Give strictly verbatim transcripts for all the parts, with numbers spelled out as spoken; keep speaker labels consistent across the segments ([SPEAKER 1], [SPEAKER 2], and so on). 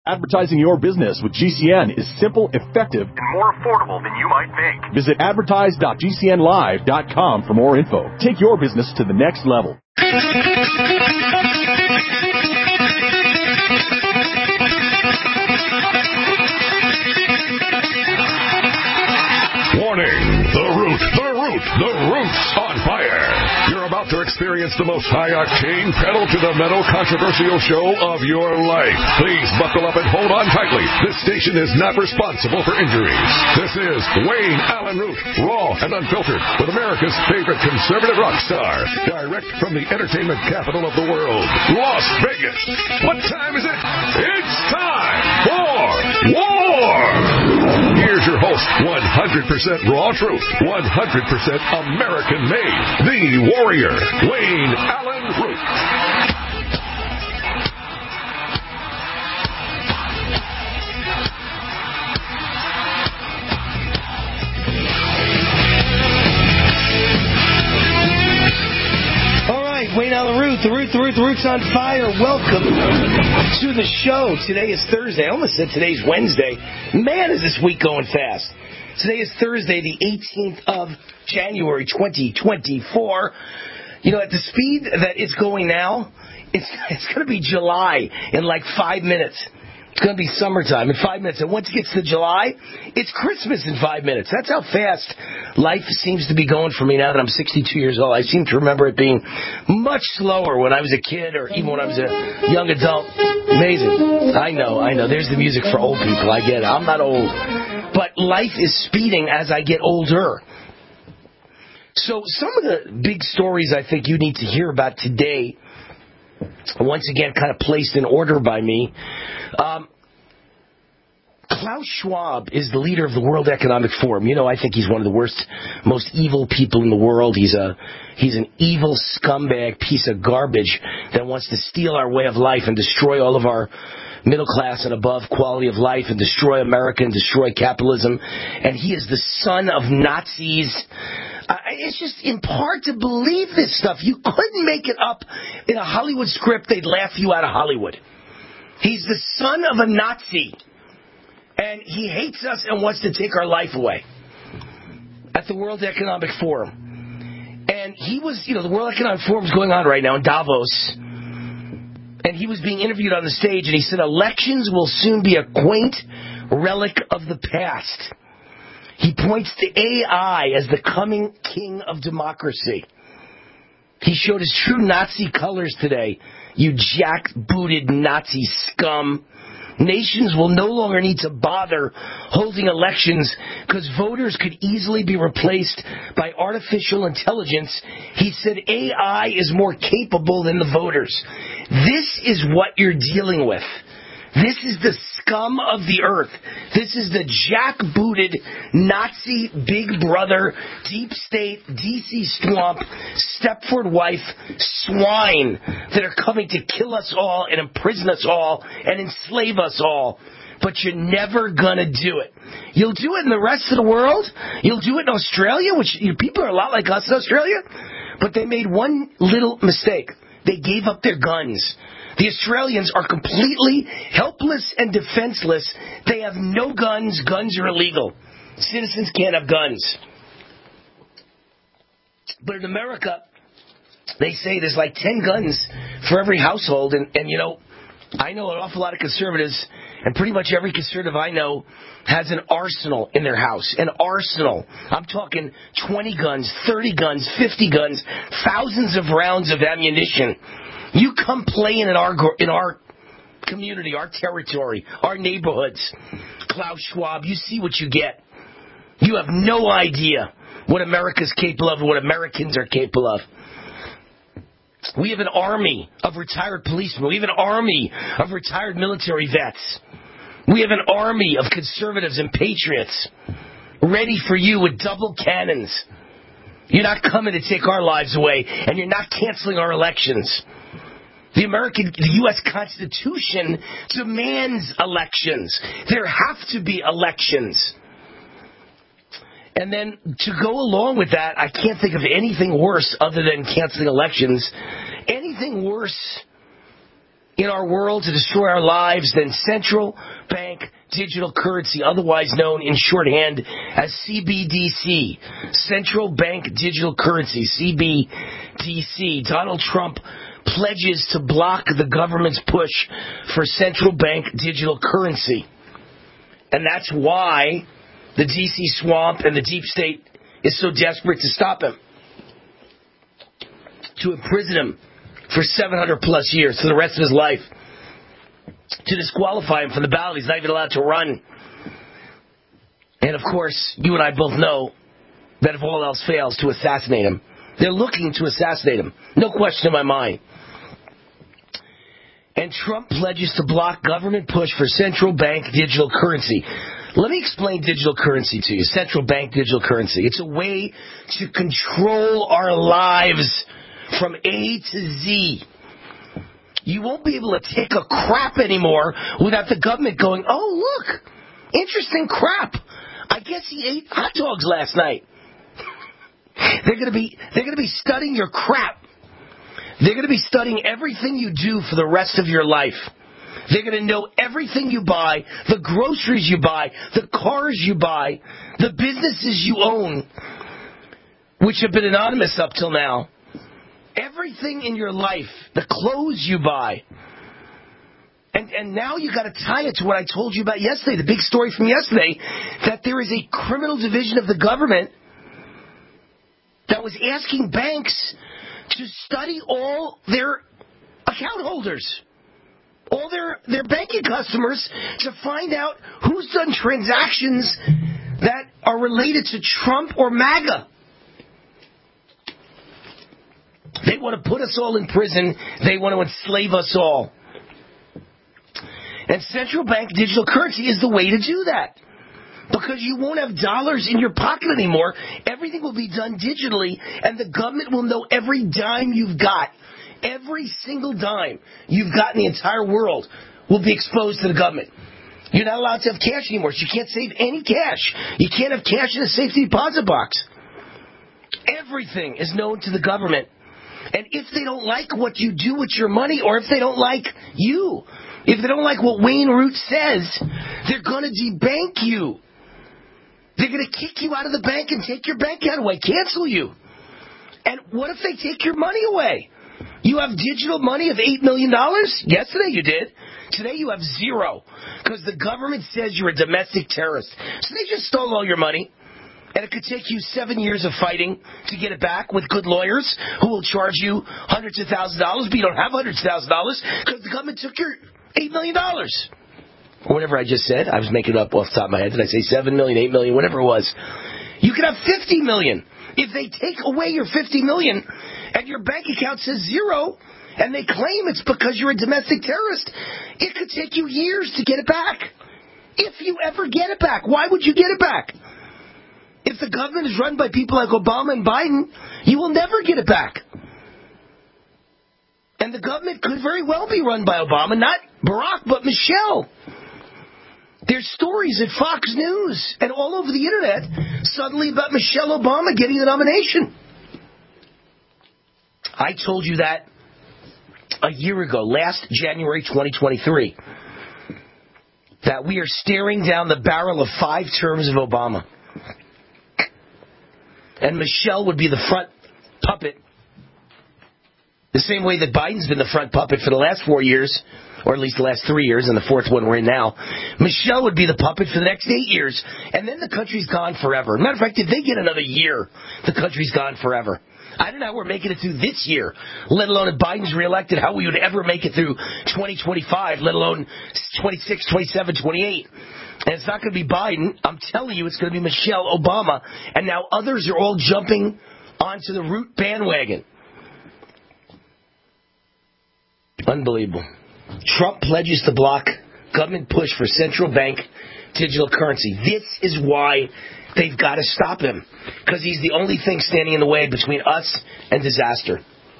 [SPEAKER 1] Advertising your business with G C N is simple, effective,
[SPEAKER 2] and more affordable than you might think.
[SPEAKER 1] Visit advertise dot g c n live dot com for more info. Take your business to the next level.
[SPEAKER 3] Warning! The Root, the Root, the Root's on fire! You're about to experience the most high-octane, pedal-to-the-metal controversial show of your life. Please buckle up and hold on tightly. This station is not responsible for injuries. This is Wayne Allen Root, raw and unfiltered, with America's favorite conservative rock star, direct from the entertainment capital of the world, Las Vegas. What time is it? It's time for war! Here's your host, one hundred percent raw truth, one hundred percent American made, the warrior, Wayne Allen Root.
[SPEAKER 4] Wayne Allen Root, the Root, the Root, the Root's on fire. Welcome to the show. Today is Thursday. I almost said today's Wednesday. Man, is this week going fast. Today is Thursday, the eighteenth of January, twenty twenty-four. You know, at the speed that it's going now, it's, it's going to be July in like five minutes. It's going to be summertime in five minutes. And once it gets to July, it's Christmas in five minutes. That's how fast life seems to be going for me now that I'm sixty-two years old. I seem to remember it being much slower when I was a kid or even when I was a young adult. Amazing. I know, I know. There's the music for old people. I get it. I'm not old. But life is speeding as I get older. So some of the big stories I think you need to hear about today, once again kind of placed in order by me. Um, Klaus Schwab is the leader of the World Economic Forum. You know, I think he's one of the worst, most evil people in the world. He's a he's an evil scumbag piece of garbage that wants to steal our way of life and destroy all of our middle class and above quality of life and destroy America and destroy capitalism. And he is the son of Nazis. Uh, it's just in part to believe this stuff. You couldn't make it up in a Hollywood script. They'd laugh you out of Hollywood. He's the son of a Nazi. And he hates us and wants to take our life away at the World Economic Forum. And he was, you know, the World Economic Forum is going on right now in Davos. And he was being interviewed on the stage, and he said, elections will soon be a quaint relic of the past. He points to A I as the coming king of democracy. He showed his true Nazi colors today. You jack-booted Nazi scum. Nations will no longer need to bother holding elections because voters could easily be replaced by artificial intelligence. He said A I is more capable than the voters. This is what you're dealing with. This is the scum of the earth. This is the jack-booted Nazi big brother, deep state, D C swamp, Stepford wife swine that are coming to kill us all and imprison us all and enslave us all. But you're never going to do it. You'll do it in the rest of the world. You'll do it in Australia, which you know, people are a lot like us in Australia. But they made one little mistake. They gave up their guns. The Australians are completely helpless and defenseless. They have no guns. Guns are illegal. Citizens can't have guns. But in America, they say there's like ten guns for every household. And, and, you know, I know an awful lot of conservatives, and pretty much every conservative I know has an arsenal in their house. An arsenal. I'm talking twenty guns, thirty guns, fifty guns, thousands of rounds of ammunition. You come play in our in our community, our territory, our neighborhoods, Klaus Schwab, you see what you get. You have no idea what America's capable of and what Americans are capable of. We have an army of retired policemen. We have an army of retired military vets. We have an army of conservatives and patriots ready for you with double cannons. You're not coming to take our lives away, and you're not canceling our elections. The American, the U S Constitution demands elections. There have to be elections. And then to go along with that, I can't think of anything worse other than canceling elections. Anything worse in our world to destroy our lives than central bank digital currency, otherwise known in shorthand as C B D C. Central Bank Digital Currency, C B D C. Donald Trump pledges to block the government's push for central bank digital currency. And that's why the D C swamp and the deep state is so desperate to stop him, to imprison him for seven hundred plus years, for the rest of his life, to disqualify him from the ballot. He's not even allowed to run. And, of course, you and I both know that if all else fails, to assassinate him. They're looking to assassinate him. No question in my mind. And Trump pledges to block government push for central bank digital currency. Let me explain digital currency to you. Central bank digital currency. It's a way to control our lives from A to Z. You won't be able to take a crap anymore without the government going, oh, look, interesting crap. I guess he ate hot dogs last night. They're going to be they're going to be studying your crap. They're going to be studying everything you do for the rest of your life. They're going to know everything you buy, the groceries you buy, the cars you buy, the businesses you own, which have been anonymous up till now. Everything in your life, the clothes you buy. And and now you got to tie it to what I told you about yesterday, the big story from yesterday, that there is a criminal division of the government that was asking banks to study all their account holders, all their, their banking customers, to find out who's done transactions that are related to Trump or MAGA. They want to put us all in prison. They want to enslave us all. And central bank digital currency is the way to do that. Because you won't have dollars in your pocket anymore. Everything will be done digitally, and the government will know every dime you've got. Every single dime you've got in the entire world will be exposed to the government. You're not allowed to have cash anymore. So you can't save any cash. You can't have cash in a safety deposit box. Everything is known to the government. And if they don't like what you do with your money, or if they don't like you, if they don't like what Wayne Root says, they're going to debank you. They're going to kick you out of the bank and take your bank account away, cancel you. And what if they take your money away? You have digital money of eight million dollars? Yesterday you did. Today you have zero. Because the government says you're a domestic terrorist. So they just stole all your money. And it could take you seven years of fighting to get it back with good lawyers who will charge you hundreds of thousands of dollars, but you don't have hundreds of thousands of dollars because the government took your eight million dollars. Or whatever I just said. I was making it up off the top of my head. Did I say seven million, eight million, whatever it was? You could have fifty million. If they take away your fifty million and your bank account says zero and they claim it's because you're a domestic terrorist, it could take you years to get it back. If you ever get it back. Why would you get it back? If the government is run by people like Obama and Biden, you will never get it back. And the government could very well be run by Obama, not Barack, but Michelle. There's stories at Fox News and all over the internet suddenly about Michelle Obama getting the nomination. I told you that a year ago, last January twenty twenty-three, that we are staring down the barrel of five terms of Obama. And Michelle would be the front puppet, the same way that Biden's been the front puppet for the last four years, or at least the last three years, and the fourth one we're in now. Michelle would be the puppet for the next eight years, and then the country's gone forever. Matter of fact, if they get another year, the country's gone forever. I don't know how we're making it through this year, let alone if Biden's reelected, how we would ever make it through twenty twenty-five, let alone twenty-six, twenty-seven, twenty-eight. And it's not going to be Biden. I'm telling you, it's going to be Michelle Obama. And now others are all jumping onto the Root bandwagon. Unbelievable. Trump pledges to block government push for central bank digital currency. This is why they've got to stop him. Because he's the only thing standing in the way between us and disaster.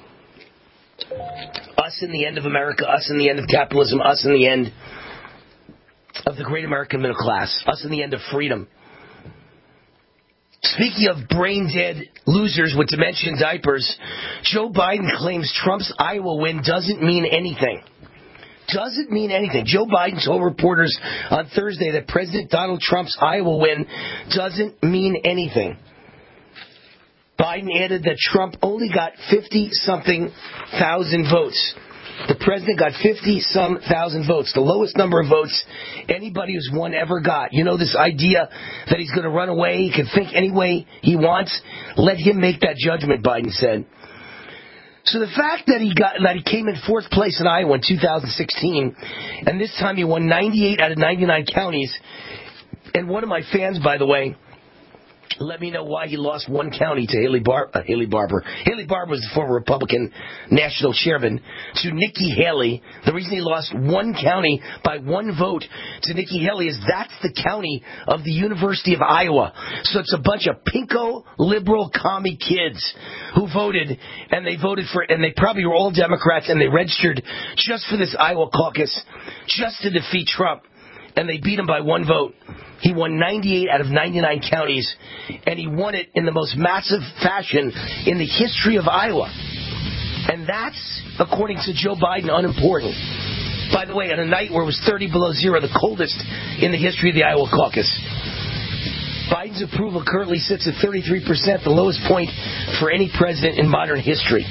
[SPEAKER 4] Us in the end of America, us in the end of capitalism, us in the end of the great American middle class, us in the end of freedom. Speaking of brain-dead losers with dementia and diapers, Joe Biden claims Trump's Iowa win doesn't mean anything. doesn't mean anything. Joe Biden told reporters on Thursday that President Donald Trump's Iowa win doesn't mean anything. Biden added that Trump only got fifty-something thousand votes. The president got fifty-some thousand votes, the lowest number of votes anybody who's won ever got. You know, this idea that he's going to run away, he can think any way he wants. Let him make that judgment, Biden said. So the fact that he got that he came in fourth place in Iowa in two thousand sixteen, and this time he won ninety-eight out of ninety-nine counties. And one of my fans, by the way, let me know why he lost one county to Haley, Bar- uh, Haley Barbour. Haley Barbour was the former Republican national chairman. To Nikki Haley, the reason he lost one county by one vote to Nikki Haley is that's the county of the University of Iowa. So it's a bunch of pinko liberal commie kids who voted, and they voted for, and they probably were all Democrats, and they registered just for this Iowa caucus, just to defeat Trump. And they beat him by one vote. He won ninety-eight out of ninety-nine counties, and he won it in the most massive fashion in the history of Iowa. And that's, according to Joe Biden, unimportant. By the way, on a night where it was thirty below zero, the coldest in the history of the Iowa caucus. Biden's approval currently sits at thirty-three percent, the lowest point for any president in modern history.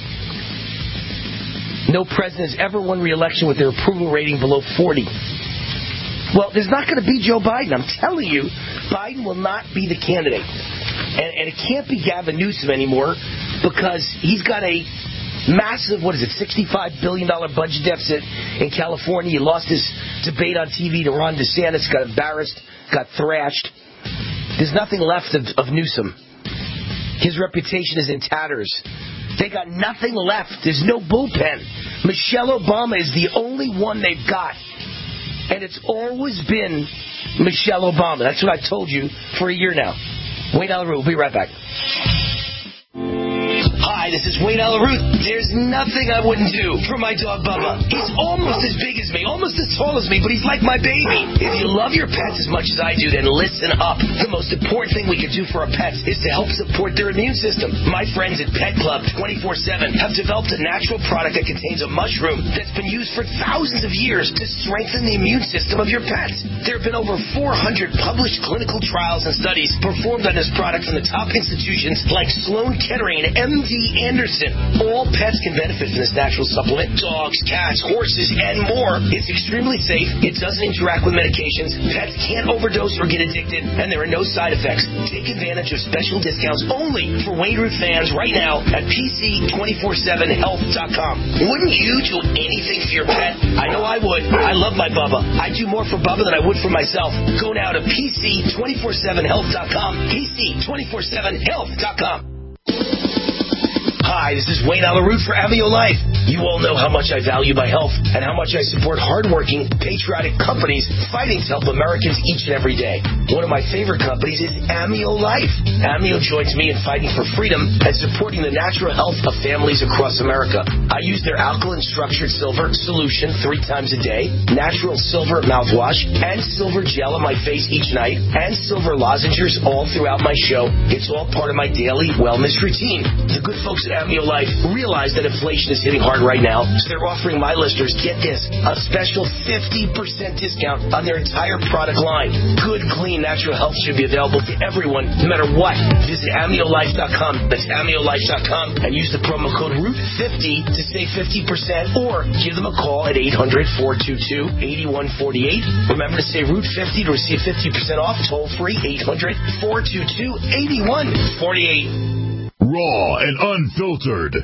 [SPEAKER 4] No president has ever won re-election with their approval rating below forty. Well, there's not going to be Joe Biden. I'm telling you, Biden will not be the candidate. And, and it can't be Gavin Newsom anymore because he's got a massive, what is it, sixty-five billion dollars budget deficit in California. He lost his debate on T V to Ron DeSantis, got embarrassed, got thrashed. There's nothing left of, of Newsom. His reputation is in tatters. They got nothing left. There's no bullpen. Michelle Obama is the only one they've got. And it's always been Michelle Obama. That's what I told you for a year now. Wayne Allyn Root. We'll be right back. Hi, this is Wayne Allyn Root. There's nothing I wouldn't do for my dog Bubba. He's almost as big as me, almost as tall as me, but he's like my baby. If you love your pets as much as I do, then listen up. The most important thing we can do for our pets is to help support their immune system. My friends at Pet Club twenty-four seven have developed a natural product that contains a mushroom that's been used for thousands of years to strengthen the immune system of your pets. There have been over four hundred published clinical trials and studies performed on this product from the top institutions like Sloan Kettering and M D Anderson. All pets can benefit from this natural supplement. Dogs, cats, horses, and more. It's extremely safe. It doesn't interact with medications. Pets can't overdose or get addicted, and there are no side effects. Take advantage of special discounts only for Wayne Root fans right now at P C two forty-seven health dot com. Wouldn't you do anything for your pet? I know I would. I love my Bubba. I do more for Bubba than I would for myself. Go now to P C two forty-seven health dot com. P C two forty-seven health dot com. Hi, this is Wayne Allyn Root for Amio Life. You all know how much I value my health and how much I support hardworking, patriotic companies fighting to help Americans each and every day. One of my favorite companies is Amio Life. Amio joins me in fighting for freedom and supporting the natural health of families across America. I use their alkaline structured silver solution three times a day, natural silver mouthwash, and silver gel on my face each night, and silver lozenges all throughout my show. It's all part of my daily wellness routine. The good folks at Amio Life realize that inflation is hitting hard right now, so they're offering my listeners, get this, a special fifty percent discount on their entire product line. Good, clean, natural health should be available to everyone, no matter what. Visit amio life dot com. That's amio life dot com and use the promo code root fifty to save fifty percent, or give them a call at eight hundred, four two two, eight one four eight. Remember to say root fifty to receive fifty percent off, toll free, eight hundred, four two two, eight one four eight.
[SPEAKER 3] Raw and unfiltered.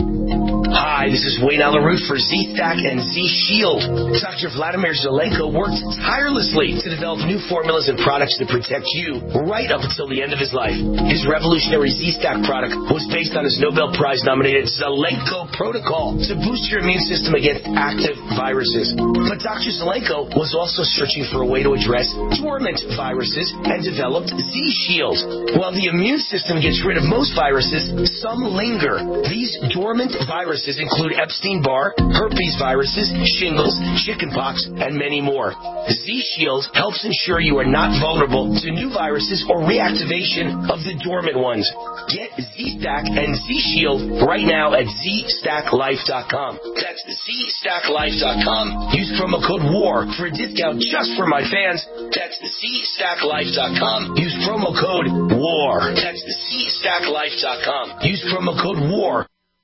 [SPEAKER 4] Hi, this is Wayne Allyn Root for Z-Stack and Z-Shield. Doctor Vladimir Zelenko worked tirelessly to develop new formulas and products to protect you right up until the end of his life. His revolutionary Z-Stack product was based on his Nobel Prize-nominated Zelenko protocol to boost your immune system against active viruses. But Doctor Zelenko was also searching for a way to address dormant viruses and developed Z-Shield. While the immune system gets rid of most viruses, some linger. These dormant viruses include Epstein-Barr, herpes viruses, shingles, chickenpox, and many more. Z-Shield helps ensure you are not vulnerable to new viruses or reactivation of the dormant ones. Get Z-Stack and Z-Shield right now at Z stack life dot com. That's Z stack life dot com. Use promo code WAR for a discount just for my fans. That's Z stack life dot com. Use promo code WAR. That's Z stack life dot com. Use promo code WAR.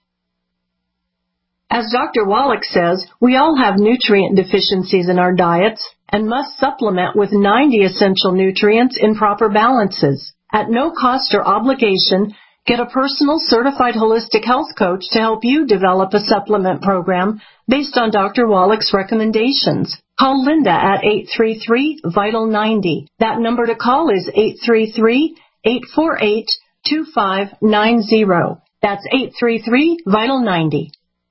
[SPEAKER 5] As Doctor Wallach says, we all have nutrient deficiencies in our diets and must supplement with ninety essential nutrients in proper balances. At no cost or obligation, get a personal certified holistic health coach to help you develop a supplement program based on Doctor Wallach's recommendations. Call Linda at eight three three, vital ninety. That number to call is eight three three, eight four eight, two five nine zero. That's eight three three, vital ninety.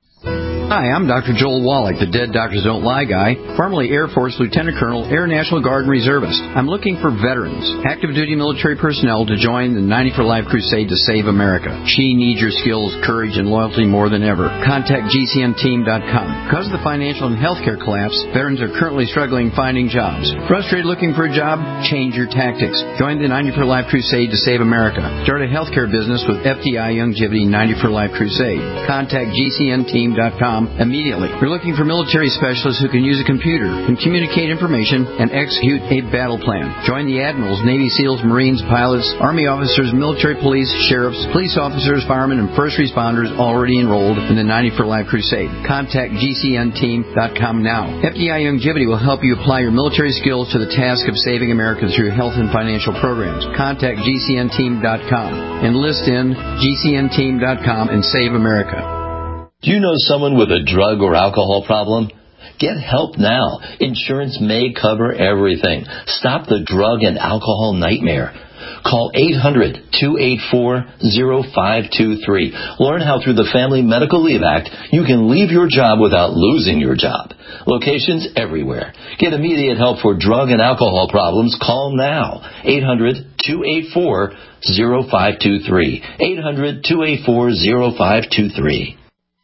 [SPEAKER 6] Hi, I'm Doctor Joel Wallach, the Dead Doctors Don't Lie guy, formerly Air Force Lieutenant Colonel, Air National Guard Reservist. I'm looking for veterans, active duty military personnel to join the ninety for Life crusade to save America. She needs your skills, courage, and loyalty more than ever. Contact G C N team dot com. Because of the financial and healthcare collapse, veterans are currently struggling finding jobs. Frustrated looking for a job? Change your tactics. Join the ninety for Life crusade to save America. Start a healthcare business with F D I Longevity ninety for Life crusade. Contact G C N team dot com immediately. We're looking for military specialists who can use a computer and communicate information and execute a battle plan. Join the admirals, Navy SEALs, Marines, pilots, Army officers, military police, sheriffs, police officers, firemen, and first responders already enrolled in the ninety for Life crusade. Contact G C N team dot com now. F D I Longevity will help you apply your military skills to the task of saving America through health and financial programs. Contact G C N team dot com. Enlist in G C N team dot com and save America.
[SPEAKER 7] Do you know someone with a drug or alcohol problem? Get help now. Insurance may cover everything. Stop the drug and alcohol nightmare. Call eight hundred, two eight four, zero five two three. Learn how through the Family Medical Leave Act you can leave your job without losing your job. Locations everywhere. Get immediate help for drug and alcohol problems. Call now. eight hundred, two eight four, zero five two three. eight hundred, two eight four, zero five two three.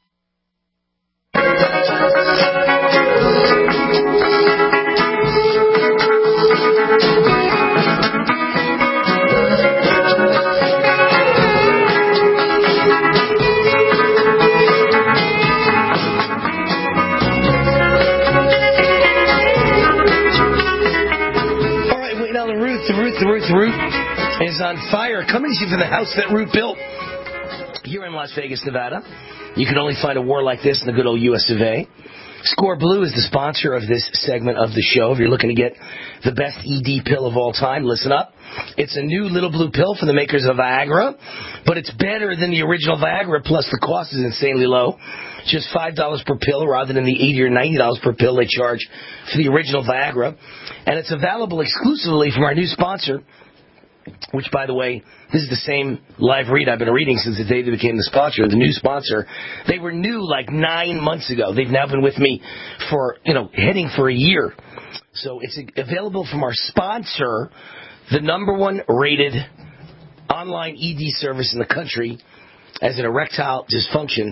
[SPEAKER 4] The Ruth Root is on fire. Coming to you from the house that Root built here in Las Vegas, Nevada. You can only find a war like this in the good old U S of A. Score Blue is the sponsor of this segment of the show. If you're looking to get the best E D pill of all time, listen up. It's a new little blue pill from the makers of Viagra, but it's better than the original Viagra, plus the cost is insanely low. Just five dollars per pill rather than the eighty dollars or ninety dollars per pill they charge for the original Viagra. And it's available exclusively from our new sponsor, which, by the way, this is the same live read I've been reading since the day they became the sponsor, the new sponsor. They were new like nine months ago. They've now been with me for, you know, heading for a year. So it's available from our sponsor, the number one rated online E D service in the country as an erectile dysfunction.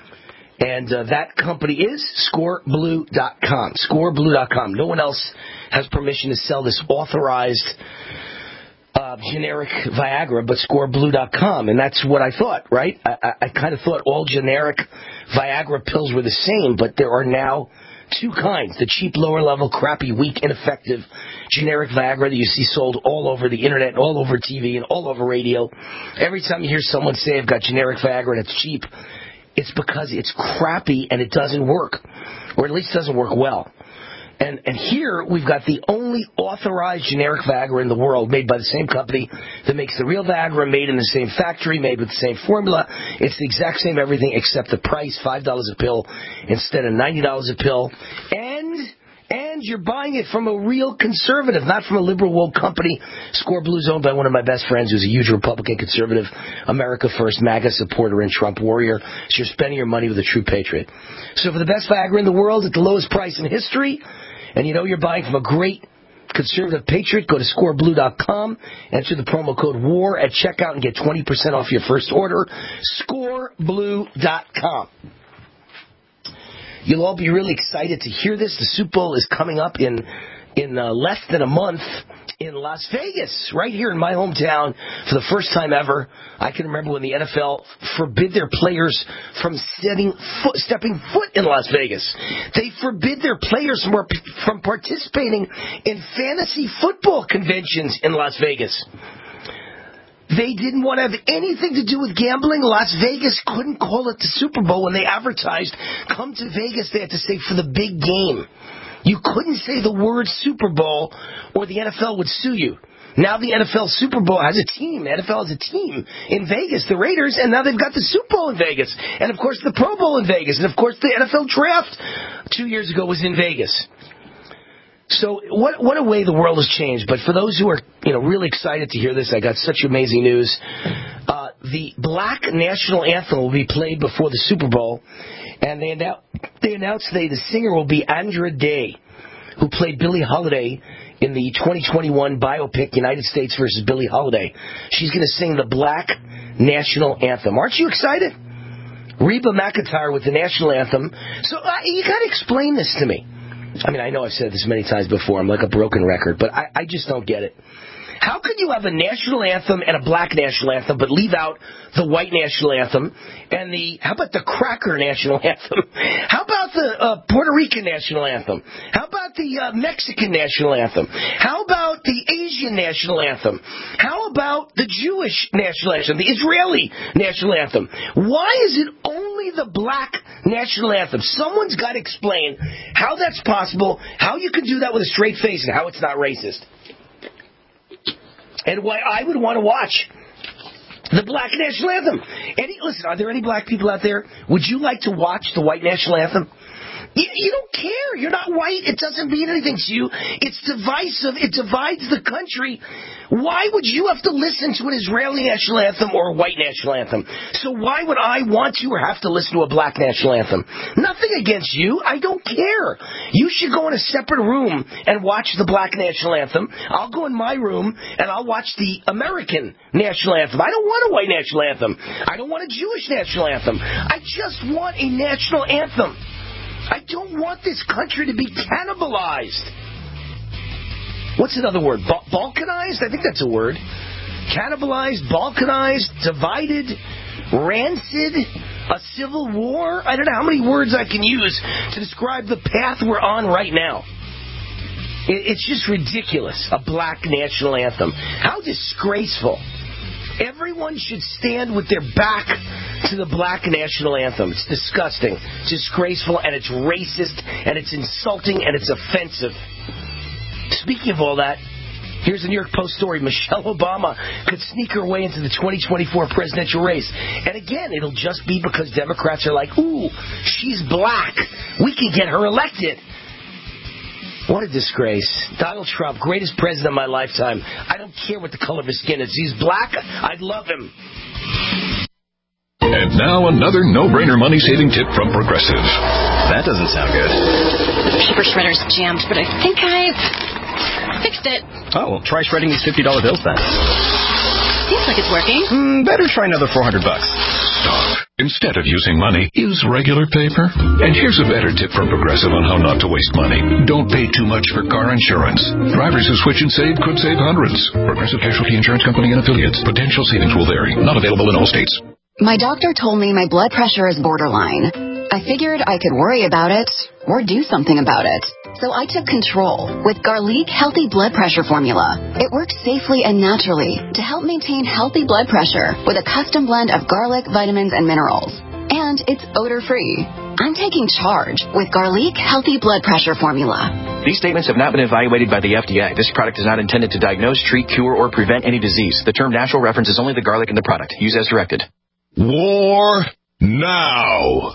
[SPEAKER 4] And uh, that company is score blue dot com. score blue dot com. No one else has permission to sell this authorized uh, generic Viagra but score blue dot com. And that's what I thought, right? I, I, I kind of thought all generic Viagra pills were the same, but there are now two kinds. The cheap, lower-level, crappy, weak, ineffective generic Viagra that you see sold all over the internet, all over T V, and all over radio. Every time you hear someone say, I've got generic Viagra and it's cheap, it's because it's crappy and it doesn't work, or at least doesn't work well. And and here we've got the only authorized generic Viagra in the world, made by the same company that makes the real Viagra, made in the same factory, made with the same formula. It's the exact same everything except the price, five dollars a pill instead of ninety dollars a pill. And and you're buying it from a real conservative, not from a liberal woke company. Score Blue is owned by one of my best friends who's a huge Republican conservative, America First, MAGA supporter, and Trump warrior. So you're spending your money with a true patriot. So for the best Viagra in the world at the lowest price in history, and you know you're buying from a great conservative patriot, go to score blue dot com, enter the promo code WAR at checkout and get twenty percent off your first order. score blue dot com. you'll all be really excited to hear this. The Super Bowl is coming up in in uh, less than a month in Las Vegas, right here in my hometown, for the first time ever. I can remember when the N F L forbid their players from setting foot, stepping foot in Las Vegas. They forbid their players from, from participating in fantasy football conventions in Las Vegas. They didn't want to have anything to do with gambling. Las Vegas couldn't call it the Super Bowl when they advertised, come to Vegas, they had to say, for the big game. You couldn't say the word Super Bowl or the N F L would sue you. Now the N F L Super Bowl has a team. The N F L has a team in Vegas, the Raiders, and now they've got the Super Bowl in Vegas. And, of course, the Pro Bowl in Vegas. And, of course, the N F L Draft two years ago was in Vegas. So what what a way the world has changed. But for those who are, you know, really excited to hear this, I got such amazing news. Uh, the Black National Anthem will be played before the Super Bowl. And they, annou- they announced today the singer will be Andra Day, who played Billie Holiday in the twenty twenty-one biopic United States versus Billie Holiday. She's going to sing the Black National Anthem. Aren't you excited? Reba McEntire with the National Anthem. So uh, you got to explain this to me. I mean, I know I've said this many times before. I'm like a broken record, but I, I just don't get it. How could you have a national anthem and a black national anthem, but leave out the white national anthem and the, how about the cracker national anthem? How about the uh, Puerto Rican national anthem? How about the uh, Mexican national anthem? How about the Asian national anthem? How about the Jewish national anthem, the Israeli national anthem? Why is it only the black national anthem? Someone's got to explain how that's possible, how you can do that with a straight face, and how it's not racist. And why I would want to watch the Black National Anthem. Any, listen, are there any black people out there? Would you like to watch the White National Anthem? You, you don't care. You're not white. It doesn't mean anything to you. It's divisive. It divides the country. Why would you have to listen to an Israeli national anthem or a white national anthem? So why would I want to or have to listen to a black national anthem? Nothing against you. I don't care. You should go in a separate room and watch the black national anthem. I'll go in my room and I'll watch the American national anthem. I don't want a white national anthem. I don't want a Jewish national anthem. I just want a national anthem. I don't want this country to be cannibalized. What's another word? Ba- balkanized? I think that's a word. Cannibalized, balkanized, divided, rancid, a civil war. I don't know how many words I can use to describe the path we're on right now. It- it's just ridiculous, a black national anthem. How disgraceful. Everyone should stand with their back to the black national anthem. It's disgusting, disgraceful, and it's racist, and it's insulting, and it's offensive. Speaking of all that, here's a New York Post story. Michelle Obama could sneak her way into the twenty twenty-four presidential race. And again, it'll just be because Democrats are like, ooh, she's black. We can get her elected. What a disgrace. Donald Trump, greatest president of my lifetime. I don't care what the color of his skin is. He's black. I'd love him.
[SPEAKER 3] And now another no-brainer money-saving tip from Progressive.
[SPEAKER 8] That doesn't sound good.
[SPEAKER 9] The paper shredder's jammed, but I think I fixed it.
[SPEAKER 8] Oh, well, try shredding these fifty dollar bills then.
[SPEAKER 9] Seems like it's working.
[SPEAKER 8] Mm, better try another four hundred bucks.
[SPEAKER 3] Stop. Instead of using money, use regular paper. And here's a better tip from Progressive on how not to waste money. Don't pay too much for car insurance. Drivers who switch and save could save hundreds. Progressive Casualty Insurance Company and affiliates. Potential savings will vary. Not available in all states.
[SPEAKER 10] My doctor told me my blood pressure is borderline. I figured I could worry about it or do something about it. So I took control with Garlic Healthy Blood Pressure Formula. It works safely and naturally to help maintain healthy blood pressure with a custom blend of garlic, vitamins, and minerals. And it's odor-free. I'm taking charge with Garlic Healthy Blood Pressure Formula.
[SPEAKER 8] These statements have not been evaluated by the F D A. This product is not intended to diagnose, treat, cure, or prevent any disease. The term natural references only the garlic in the product. Use as directed.
[SPEAKER 3] War now.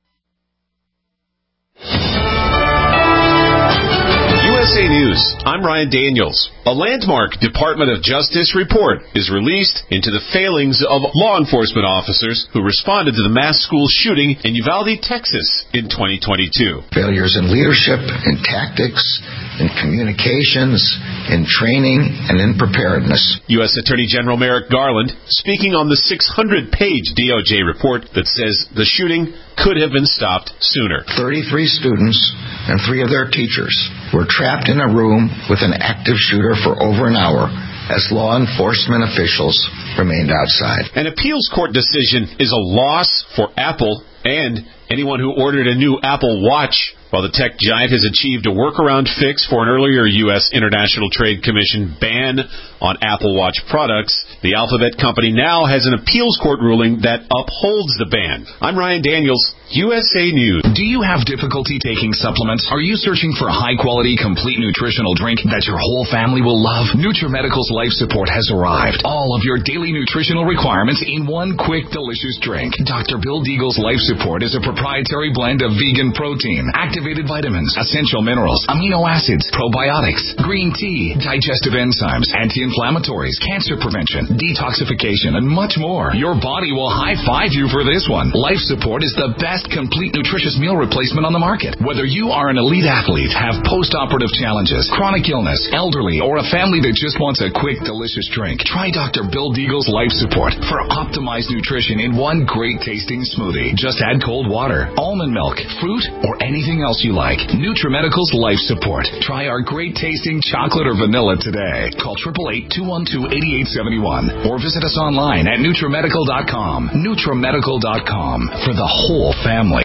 [SPEAKER 11] U S A News. I'm Ryan Daniels. A landmark Department of Justice report is released into the failings of law enforcement officers who responded to the mass school shooting in Uvalde, Texas in twenty twenty-two.
[SPEAKER 12] Failures in leadership, in tactics, in communications, in training, and in preparedness.
[SPEAKER 11] U S Attorney General Merrick Garland speaking on the six hundred page D O J report that says the shooting could have been stopped sooner.
[SPEAKER 12] thirty-three students and three of their teachers were trapped in a room with an active shooter for over an hour as law enforcement officials remained outside.
[SPEAKER 11] An appeals court decision is a loss for Apple and anyone who ordered a new Apple Watch. While the tech giant has achieved a workaround fix for an earlier U S International Trade Commission ban on Apple Watch products, the Alphabet company now has an appeals court ruling that upholds the ban. I'm Ryan Daniels, U S A News.
[SPEAKER 13] Do you have difficulty taking supplements? Are you searching for a high-quality, complete nutritional drink that your whole family will love? NutriMedical's Life Support has arrived. All of your daily nutritional requirements in one quick, delicious drink. Doctor Bill Deagle's Life Support is a proprietary blend of vegan protein, activated vitamins, essential minerals, amino acids, probiotics, green tea, digestive enzymes, anti-inflammatories, cancer prevention, detoxification, and much more. Your body will high-five you for this one. Life Support is the best complete nutritious meal replacement on the market. Whether you are an elite athlete, have post-operative challenges, chronic illness, elderly, or a family that just wants a quick, delicious drink, try Doctor Bill Deagle's Life Support for optimized nutrition in one great-tasting smoothie. Just add cold water, almond milk, fruit, or anything else you like. NutriMedical's Life Support. Try our great-tasting chocolate or vanilla today. Call eight eight eight, two one two, eight eight seven one or visit us online at NutriMedical dot com. NutriMedical dot com for the whole family.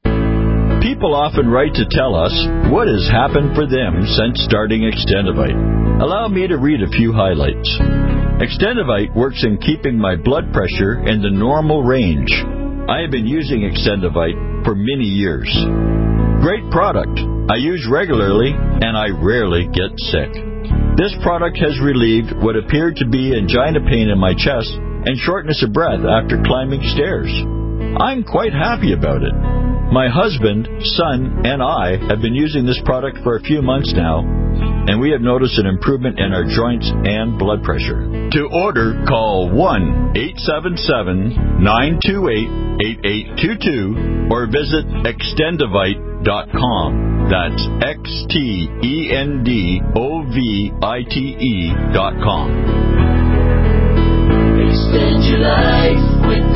[SPEAKER 14] People often write to tell us what has happened for them since starting Extendivite. Allow me to read a few highlights. Extendivite works in keeping my blood pressure in the normal range. I have been using Extendivite for many years. Great product. I use regularly and I rarely get sick. This product has relieved what appeared to be angina pain in my chest and shortness of breath after climbing stairs. I'm quite happy about it. My husband, son, and I have been using this product for a few months now, and we have noticed an improvement in our joints and blood pressure. To order, call one eight seven seven, nine two eight, eight eight two two or visit extendivite dot com. That's X T E N D O V I T E dot com.
[SPEAKER 15] Extend your life with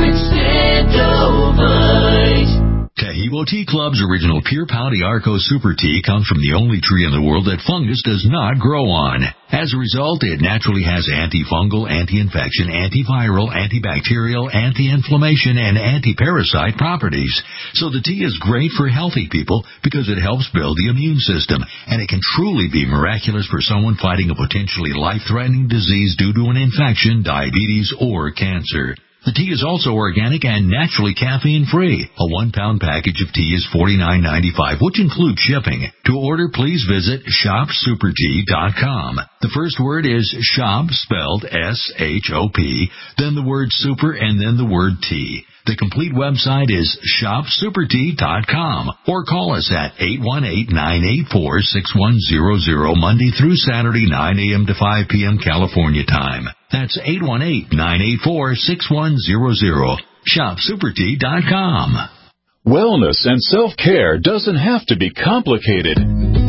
[SPEAKER 15] Extendivite.
[SPEAKER 16] Taheebo Tea Club's original Pure Pau d'Arco Super Tea comes from the only tree in the world that fungus does not grow on. As a result, it naturally has antifungal, anti-infection, antiviral, antibacterial, anti-inflammation, and anti-parasite properties. So the tea is great for healthy people because it helps build the immune system, and it can truly be miraculous for someone fighting a potentially life-threatening disease due to an infection, diabetes, or cancer. The tea is also organic and naturally caffeine-free. A one-pound package of tea is forty-nine ninety-five, which includes shipping. To order, please visit shop super tea dot com. The first word is shop, spelled S H O P, then the word super, and then the word tea. The complete website is shop super tea dot com or call us at eight one eight, nine eight four, six one zero zero Monday through Saturday, nine a.m. to five p.m. California time. That's eight one eight, nine eight four, six one zero zero. shop super tea dot com.
[SPEAKER 1] Wellness and self-care doesn't have to be complicated.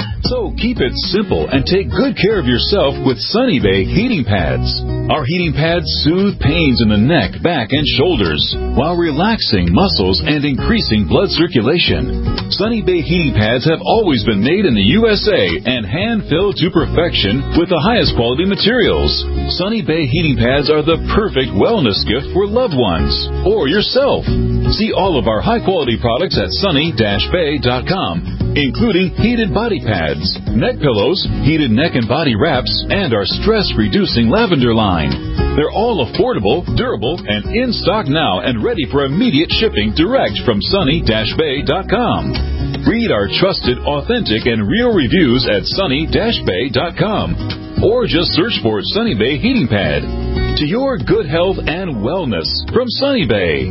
[SPEAKER 1] So keep it simple and take good care of yourself with Sunny Bay heating pads. Our heating pads soothe pains in the neck, back, and shoulders while relaxing muscles and increasing blood circulation. Sunny Bay heating pads have always been made in the U S A and hand-filled to perfection with the highest quality materials. Sunny Bay heating pads are the perfect wellness gift for loved ones or yourself. See all of our high-quality products at sunny dash bay dot com, including heated body pads, neck pillows, heated neck and body wraps, and our stress-reducing lavender line. They're all affordable, durable, and in stock now and ready for immediate shipping direct from sunny dash bay dot com. Read our trusted, authentic, and real reviews at sunny dash bay dot com or just search for Sunny Bay Heating Pad. To your good health and wellness from Sunny Bay.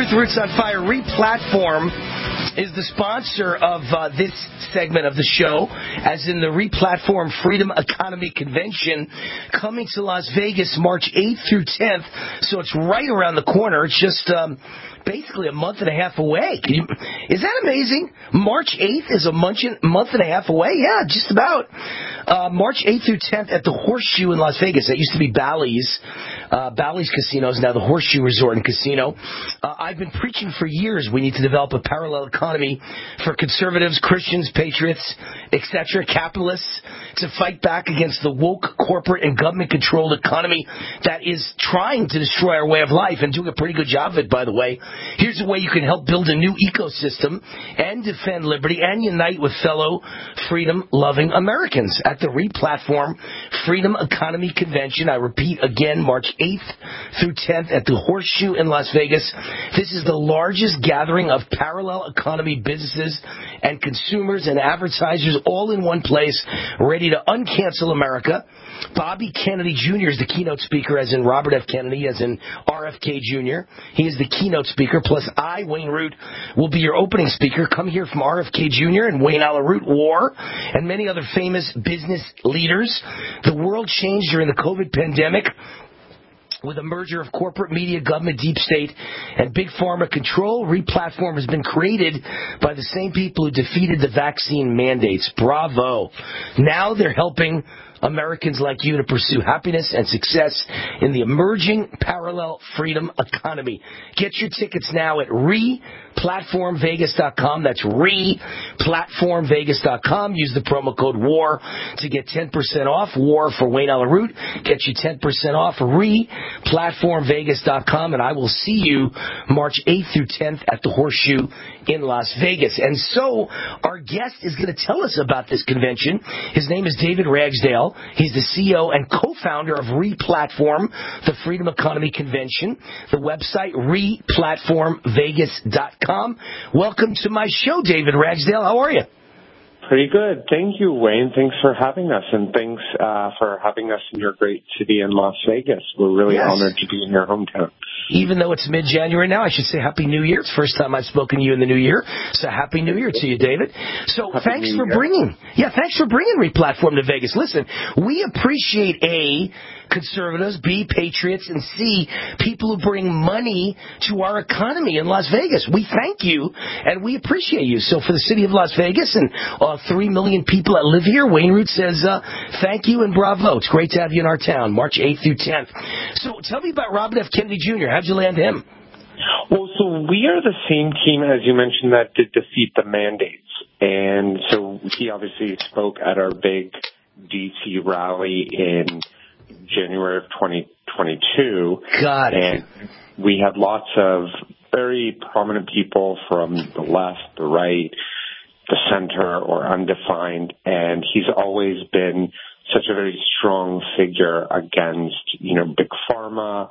[SPEAKER 4] Ruth. Roots on Fire Replatform is the sponsor of uh, this segment of the show, as in the Replatform Freedom Economy Convention coming to Las Vegas March eighth through tenth. So it's right around the corner. It's just um, basically a month and a half away. Can you, is that amazing? March eighth is a month and a half away? Yeah, just about. Uh, March eighth through tenth at the Horseshoe in Las Vegas. That used to be Bally's. Uh, Bally's Casino is now the Horseshoe Resort and Casino. Uh, I've been preaching for years we need to develop a parallel economy for conservatives, Christians, patriots, et cetera, capitalists, to fight back against the woke corporate and government-controlled economy that is trying to destroy our way of life and doing a pretty good job of it, by the way. Here's a way you can help build a new ecosystem and defend liberty and unite with fellow freedom-loving Americans at the Replatform Freedom Economy Convention. I repeat again, March eighth through tenth at the Horseshoe in Las Vegas. This is the largest gathering of parallel economy businesses and consumers and advertisers all in one place, ready to uncancel America. Bobby Kennedy Junior is the keynote speaker, as in Robert F. Kennedy, as in R F K Junior He is the keynote speaker, plus I, Wayne Root, will be your opening speaker. Come here from R F K Junior and Wayne Allyn Root War and many other famous business leaders. The world changed during the COVID pandemic with a merger of corporate media, government, deep state, and big pharma control. Replatform has been created by the same people who defeated the vaccine mandates. Bravo. Now they're helping Americans like you to pursue happiness and success in the emerging parallel freedom economy. Get your tickets now at re platform vegas dot com. That's re platform vegas dot com. Use the promo code WAR to get ten percent off. WAR for Wayne Allyn Root. Get you ten percent off. re platform vegas dot com. And I will see you March eighth through tenth at the Horseshoe in Las Vegas. And so our guest is going to tell us about this convention. His name is David Ragsdale. He's the C E O and co-founder of Replatform, the Freedom Economy Convention. The website, re platform vegas dot com. Welcome to my show, David Ragsdale. How are you?
[SPEAKER 17] Pretty good. Thank you, Wayne. Thanks for having us, and thanks uh, for having us in your great city in Las Vegas. We're really yes. honored to be in your hometown.
[SPEAKER 4] Even though it's mid-January now, I should say Happy New Year. It's the first time I've spoken to you in the New Year, so Happy New Year to you, David. So Happy thanks New for Year. bringing, yeah, thanks for bringing Replatform to Vegas. Listen, we appreciate A, conservatives, B, patriots, and C, people who bring money to our economy in Las Vegas. We thank you, and we appreciate you. So for the city of Las Vegas and uh, three million people that live here, Wayne Root says uh, thank you and bravo. It's great to have you in our town, March eighth through tenth. So tell me about Robert F. Kennedy Junior How'd you land him?
[SPEAKER 17] Well, so we are the same team, as you mentioned, that did defeat the mandates. And so he obviously spoke at our big D C rally in January of twenty twenty-two.
[SPEAKER 4] Got it.
[SPEAKER 17] And we had lots of very prominent people from the left, the right, the center, or undefined. And he's always been such a very strong figure against, you know, big pharma,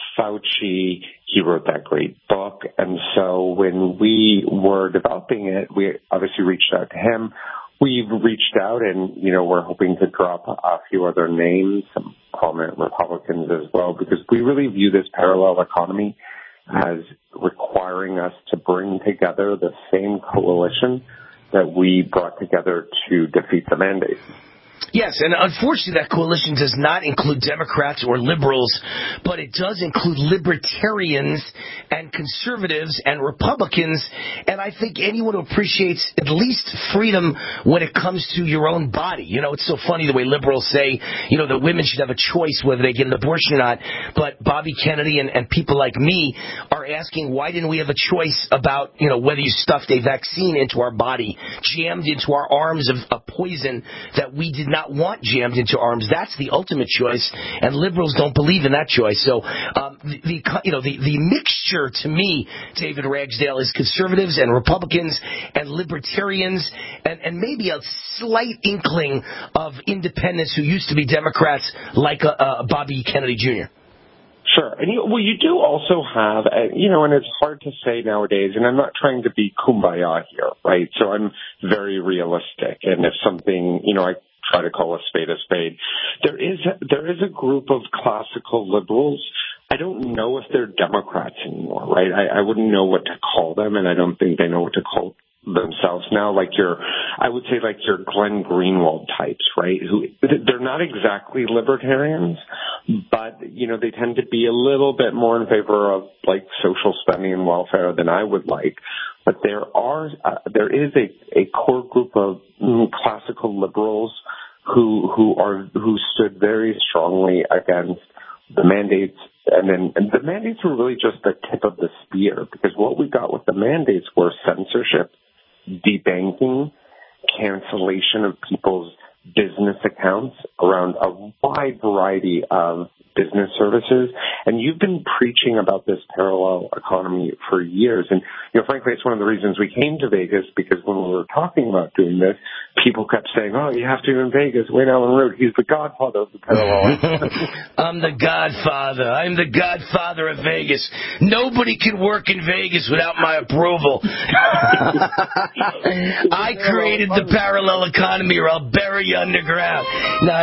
[SPEAKER 17] Fauci. He wrote that great book. And so when we were developing it, we obviously reached out to him. We've reached out and, you know, we're hoping to drop a few other names, some prominent Republicans as well, because we really view this parallel economy as requiring us to bring together the same coalition that we brought together to defeat the mandate.
[SPEAKER 4] Yes, and unfortunately that coalition does not include Democrats or liberals, but it does include libertarians and conservatives and Republicans, and I think anyone who appreciates at least freedom when it comes to your own body. You know, it's so funny the way liberals say, you know, that women should have a choice whether they get an abortion or not, but Bobby Kennedy and, and people like me are asking why didn't we have a choice about, you know, whether you stuffed a vaccine into our body, jammed into our arms of a poison that we did not want jammed into arms. That's the ultimate choice, and liberals don't believe in that choice. So um, the, the you know the, the mixture to me, David Ragsdale, is conservatives and Republicans and libertarians and, and maybe a slight inkling of independents who used to be Democrats like uh, uh, Bobby Kennedy Junior
[SPEAKER 17] Sure. And you, well, you do also have, uh, you know, and it's hard to say nowadays, and I'm not trying to be kumbaya here, right? So I'm very realistic. And if something, you know, I try to call a spade a spade, there is, there is a group of classical liberals I don't know if they're Democrats anymore, right? I, I wouldn't know what to call them, and I don't think they know what to call themselves now. Like your, I would say like your Glenn Greenwald types, right? Who they're not exactly libertarians, but you know they tend to be a little bit more in favor of like social spending and welfare than I would like. But there are, uh, there is a, a core group of mm, classical liberals who who are who stood very strongly against the mandates. And then and the mandates were really just the tip of the spear, because what we got with the mandates were censorship, debanking, cancellation of people's business accounts around a wide variety of business services. And you've been preaching about this parallel economy for years. And, you know, frankly, it's one of the reasons we came to Vegas, because when we were talking about doing this, people kept saying, oh, you have to do in Vegas. Wayne Allen Root, he's the godfather of the parallel.
[SPEAKER 4] I'm the godfather. I'm the godfather of Vegas. Nobody can work in Vegas without my approval. I created the parallel economy, or I'll bury you underground. No,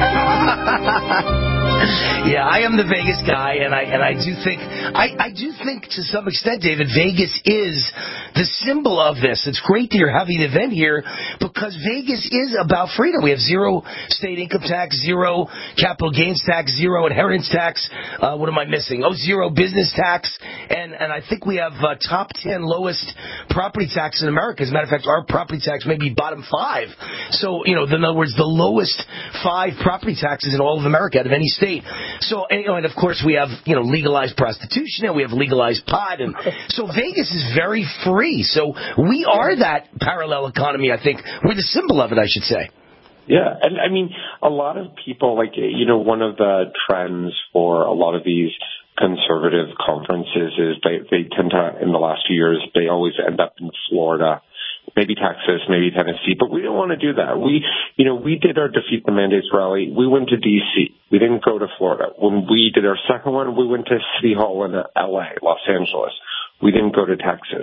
[SPEAKER 4] yeah, I am the Vegas guy, and I and I do think I, I do think to some extent, David, Vegas is the symbol of this. It's great that you're having an event here, because Vegas is about freedom. We have zero state income tax, zero capital gains tax, zero inheritance tax. Uh, what am I missing? Oh, zero business tax, and and I think we have uh, top ten lowest property tax in America. As a matter of fact, our property tax may be bottom five. So you know, in other words, the lowest five property taxes in all of America out of any state. So, and, you know, and of course we have, you know, legalized prostitution, and we have legalized pot, and so Vegas is very free. So we are that parallel economy, I think. We're the symbol of it, I should say.
[SPEAKER 17] Yeah, and I mean, a lot of people, like, you know, one of the trends for a lot of these conservative conferences is they, they tend to, in the last few years, they always end up in Florida, maybe Texas, maybe Tennessee, but we don't want to do that. We, you know, we did our Defeat the Mandates rally. We went to D C. We didn't go to Florida. When we did our second one, we went to City Hall in L A, Los Angeles. We didn't go to Texas.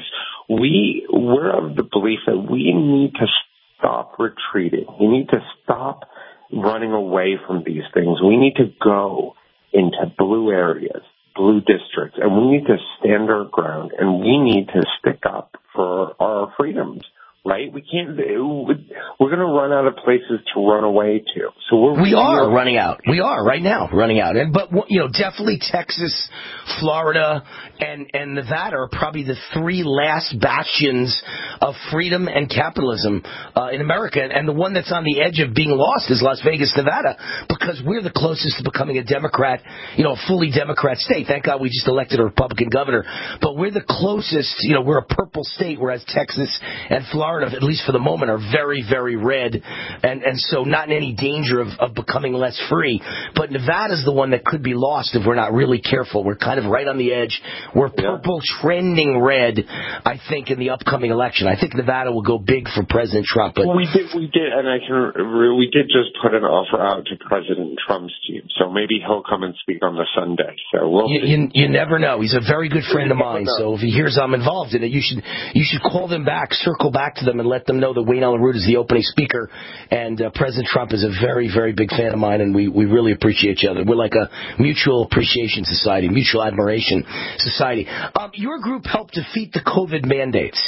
[SPEAKER 17] We, we're of the belief that we need to stop retreating. We need to stop running away from these things. We need to go into blue areas, blue districts, and we need to stand our ground, and we need to stick up for our freedoms, right? We can't, we're going to run out of places to run away to. So we're,
[SPEAKER 4] we are running out. We are right now running out. And, but, you know, definitely Texas, Florida, and, and Nevada are probably the three last bastions of freedom and capitalism uh, in America. And the one that's on the edge of being lost is Las Vegas, Nevada, because we're the closest to becoming a Democrat, you know, a fully Democrat state. Thank God we just elected a Republican governor. But we're the closest, you know, we're a purple state, whereas Texas and Florida, at least for the moment, are very, very red. And, and so not in any danger of, of becoming less free. But Nevada's the one that could be lost if we're not really careful. We're kind of right on the edge. We're purple yeah. trending red, I think, in the upcoming election. I think Nevada will go big for President Trump. But
[SPEAKER 17] well, we did, we did, and I can, we did just put an offer out to President Trump's team. So maybe he'll come and speak on the Sunday. So we'll
[SPEAKER 4] you, you, you never know. He's a very good friend of mine. So if he hears I'm involved in it, you should you should call them back, circle back to them, and let them know that Wayne Allen Root is the opening speaker, and uh, President Trump is a very, very big fan of mine, and we, we really appreciate each other. We're like a mutual appreciation society, mutual admiration society. Um, your group helped defeat the COVID mandates,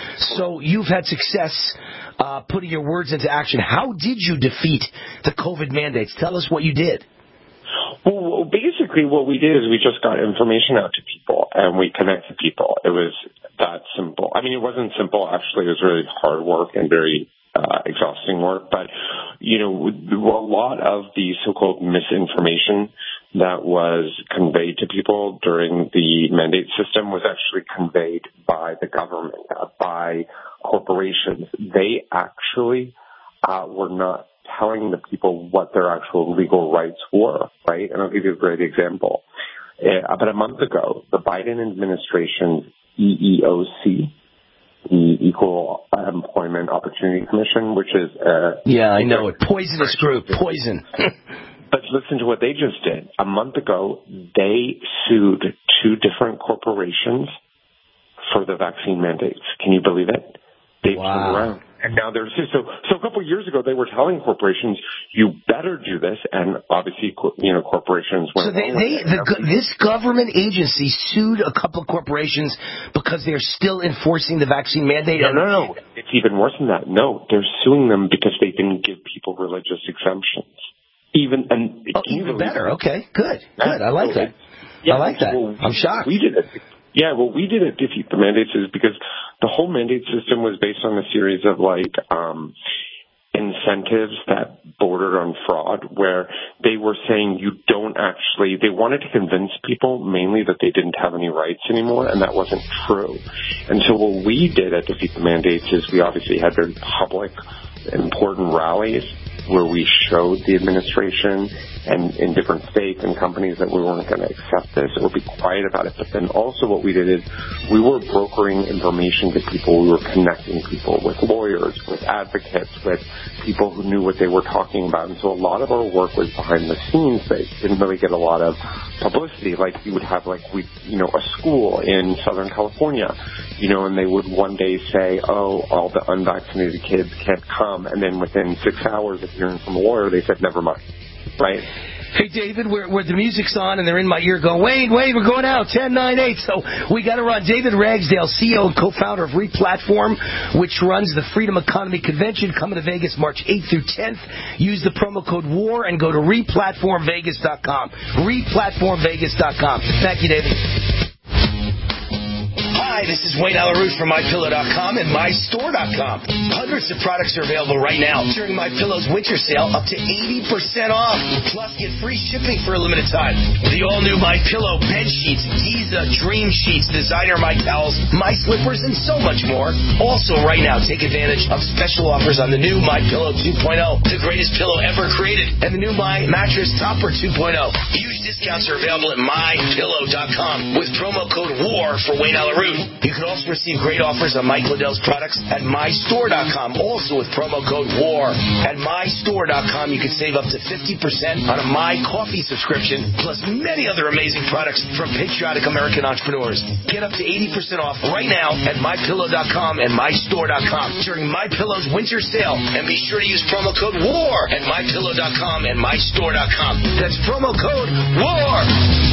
[SPEAKER 4] so you've had success uh, putting your words into action. How did you defeat the COVID mandates? Tell us what you did.
[SPEAKER 17] Well, basically what we did is we just got information out to people, and we connected people. It was that simple. I mean, it wasn't simple, actually. It was really hard work and very uh, exhausting work. But, you know, a lot of the so-called misinformation that was conveyed to people during the mandate system was actually conveyed by the government, uh, by corporations. They actually uh, were not telling the people what their actual legal rights were, right? And I'll give you a great example. Uh, about a month ago, the Biden administration's E E O C, the Equal Employment Opportunity Commission, which is... Uh,
[SPEAKER 4] yeah, I know it. Poisonous group. Poison.
[SPEAKER 17] But listen to what they just did. A month ago, they sued two different corporations for the vaccine mandates. Can you believe it? They
[SPEAKER 4] wow.
[SPEAKER 17] turned around. And now there's so so a couple of years ago they were telling corporations you better do this, and obviously you know corporations went.
[SPEAKER 4] So they, they the, this government agency sued a couple of corporations because they're still enforcing the vaccine mandate.
[SPEAKER 17] No, no, no. It's even worse than that. No, they're suing them because they didn't give people religious exemptions. Even and
[SPEAKER 4] oh, even better. Okay, good, good. I like that.
[SPEAKER 17] Yeah,
[SPEAKER 4] I like that.
[SPEAKER 17] Well,
[SPEAKER 4] I'm shocked.
[SPEAKER 17] We did it. Yeah, well, we did it defeat the mandates is because the whole mandate system was based on a series of like um incentives that bordered on fraud, where they were saying you don't actually, they wanted to convince people mainly that they didn't have any rights anymore, and that wasn't true. And so what we did at Defeat the Mandates is we obviously had very public, important rallies where we showed the administration and in different states and companies that we weren't going to accept this or be quiet about it. But then also what we did is we were brokering information to people. We were connecting people with lawyers, with advocates, with people who knew what they were talking about. And so a lot of our work was behind the scenes that didn't really get a lot of publicity. Like you would have like we, you know, a school in Southern California, you know, and they would one day say, oh, all the unvaccinated kids can't come. And then within six hours of hearing from a lawyer, they said, never mind. Right?
[SPEAKER 4] Hey, David, where, where the music's on and they're in my ear going, wait, wait, we're going out, ten, nine, eight. So we got to run. David Ragsdale, C E O and co-founder of Replatform, which runs the Freedom Economy Convention coming to Vegas March eighth through tenth. Use the promo code WAR and go to replatform vegas dot com. replatform vegas dot com. Thank you, David. Hi, this is Wayne Alaroot from my pillow dot com and my store dot com. Hundreds of products are available right now during MyPillow's winter sale, up to eighty percent off. Plus, get free shipping for a limited time. The all-new MyPillow bed sheets, Giza Dream Sheets, designer My Towels, My Slippers, and so much more. Also, right now, take advantage of special offers on the new MyPillow two point oh, the greatest pillow ever created, and the new My Mattress Topper two point oh. Huge discounts are available at my pillow dot com with promo code WAR for Wayne Alaroot. You can also receive great offers on Mike Lindell's products at my store dot com, also with promo code WAR. At my store dot com, you can save up to fifty percent on a My Coffee subscription, plus many other amazing products from patriotic American entrepreneurs. Get up to eighty percent off right now at my pillow dot com and my store dot com during MyPillow's winter sale. And be sure to use promo code WAR at my pillow dot com and my store dot com. That's promo code WAR.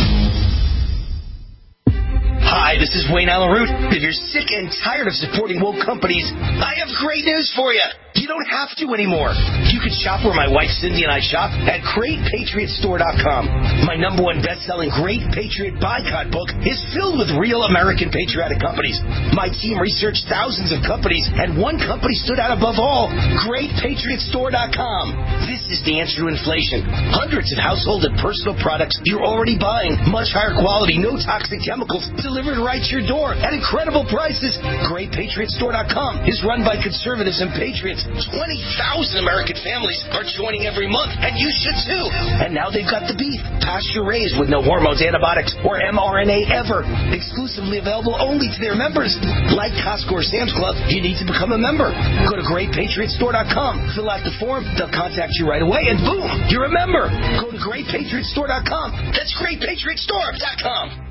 [SPEAKER 4] Hi, this is Wayne Alaroot. If you're sick and tired of supporting woke companies, I have great news for you. You don't have to anymore. You can shop where my wife Cindy and I shop at great patriot store dot com. My number one best-selling Great Patriot Boycott book is filled with real American patriotic companies. My team researched thousands of companies, and one company stood out above all, great patriot store dot com. This is the answer to inflation. Hundreds of household and personal products you're already buying. Much higher quality, no toxic chemicals, delivered right to your door at incredible prices. great patriot store dot com is run by conservatives and patriots. twenty thousand American families are joining every month, and you should too. And now they've got the beef, pasture-raised with no hormones, antibiotics, or M R N A ever. Exclusively available only to their members. Like Costco or Sam's Club, you need to become a member. Go to great patriot store dot com, fill out the form, they'll contact you right away, and boom, you're a member. Go to great patriot store dot com. That's great patriot store dot com.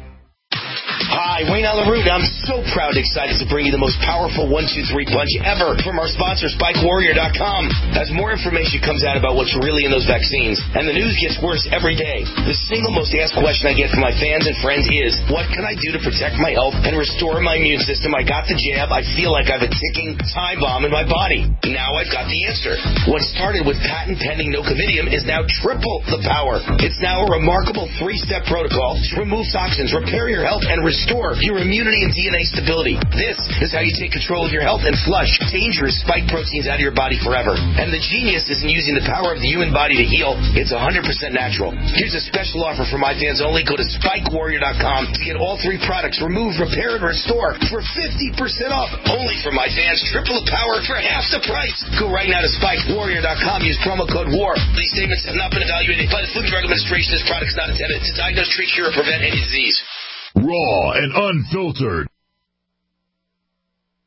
[SPEAKER 4] Hi, Wayne Alaroot. I'm so proud and excited to bring you the most powerful one two three punch ever from our sponsor, Spike Warrior dot com. As more information comes out about what's really in those vaccines, and the news gets worse every day, the single most asked question I get from my fans and friends is, what can I do to protect my health and restore my immune system? I got the jab. I feel like I have a ticking time bomb in my body. Now I've got the answer. What started with patent-pending nocovidium is now triple the power. It's now a remarkable three-step protocol to remove toxins, repair your health, and restore your immunity and D N A stability. This is how you take control of your health and flush dangerous spike proteins out of your body forever. And the genius isn't using the power of the human body to heal. It's one hundred percent natural. Here's a special offer for my fans only. Go to spike warrior dot com to get all three products, remove, repair, and restore for fifty percent off. Only for my fans. Triple the power for half the price. Go right now to spike warrior dot com. Use promo code WAR. These statements have not been evaluated by the Food and Drug Administration. This product is not intended to diagnose, treat, cure, or prevent any disease.
[SPEAKER 3] Raw and unfiltered.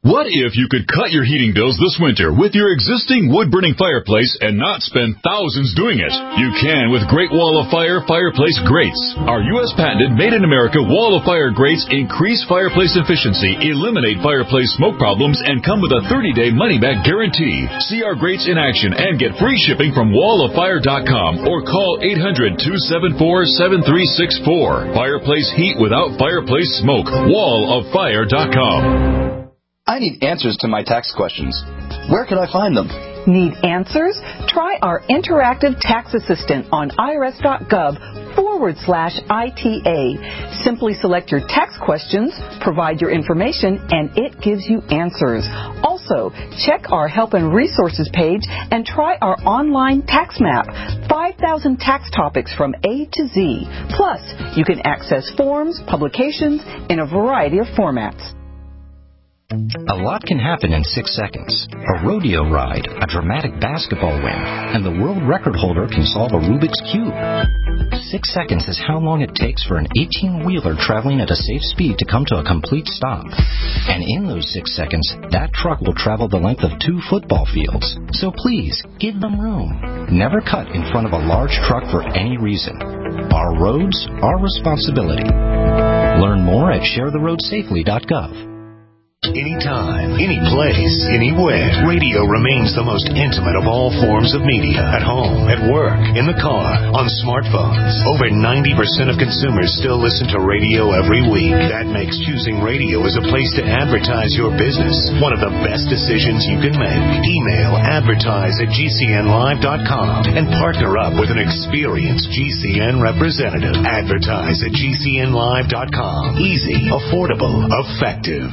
[SPEAKER 1] What if you could cut your heating bills this winter with your existing wood-burning fireplace and not spend thousands doing it? You can with Great Wall of Fire fireplace grates. Our U S patented made-in-America Wall of Fire grates increase fireplace efficiency, eliminate fireplace smoke problems, and come with a thirty-day money-back guarantee. See our grates in action and get free shipping from wall of fire dot com or call eight hundred, two seven four, seven three six four. Fireplace heat without fireplace smoke. wall of fire dot com.
[SPEAKER 18] I need answers to my tax questions. Where can I find them?
[SPEAKER 19] Need answers? Try our interactive tax assistant on irs.gov forward slash ITA. Simply select your tax questions, provide your information, and it gives you answers. Also, check our help and resources page and try our online tax map. five thousand tax topics from A to Z. Plus, you can access forms, publications in a variety of formats.
[SPEAKER 20] A lot can happen in six seconds. A rodeo ride, a dramatic basketball win, and the world record holder can solve a Rubik's Cube. Six seconds is how long it takes for an eighteen-wheeler traveling at a safe speed to come to a complete stop. And in those six seconds, that truck will travel the length of two football fields. So please, give them room. Never cut in front of a large truck for any reason. Our roads, our responsibility. Learn more at share the road safely dot gov.
[SPEAKER 21] Anytime, any place, anywhere, radio remains the most intimate of all forms of media. At home, at work, in the car, on smartphones. Over ninety percent of consumers still listen to radio every week. That makes choosing radio as a place to advertise your business one of the best decisions you can make. Email advertise at G C N live dot com and partner up with an experienced G C N representative. Advertise at G C N live dot com. Easy, affordable, effective.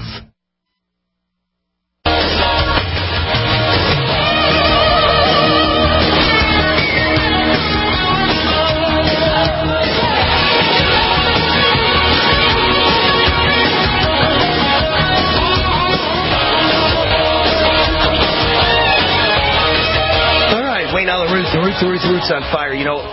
[SPEAKER 4] The Roots, the Roots, the Roots on Fire. You know,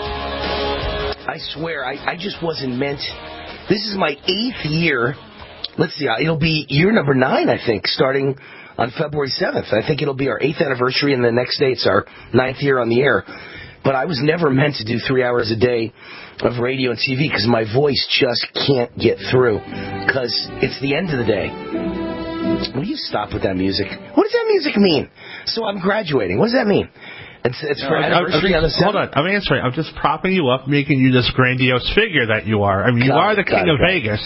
[SPEAKER 4] I swear, I, I just wasn't meant. This is my eighth year. Let's see, it'll be year number nine, I think, starting on February seventh. I think it'll be our eighth anniversary, and the next day it's our ninth year on the air. But I was never meant to do three hours a day of radio and T V because my voice just can't get through. Because it's the end of the day. Will you stop with that music? What does that music mean? So I'm graduating. What does that mean? It's, it's for
[SPEAKER 22] no,
[SPEAKER 4] anniversary
[SPEAKER 22] I'm, I'm just,
[SPEAKER 4] on the
[SPEAKER 22] hold on, I'm answering. I'm just propping you up, making you this grandiose figure that you are. I mean, you
[SPEAKER 4] got
[SPEAKER 22] are
[SPEAKER 4] it,
[SPEAKER 22] the king
[SPEAKER 4] it,
[SPEAKER 22] of Vegas.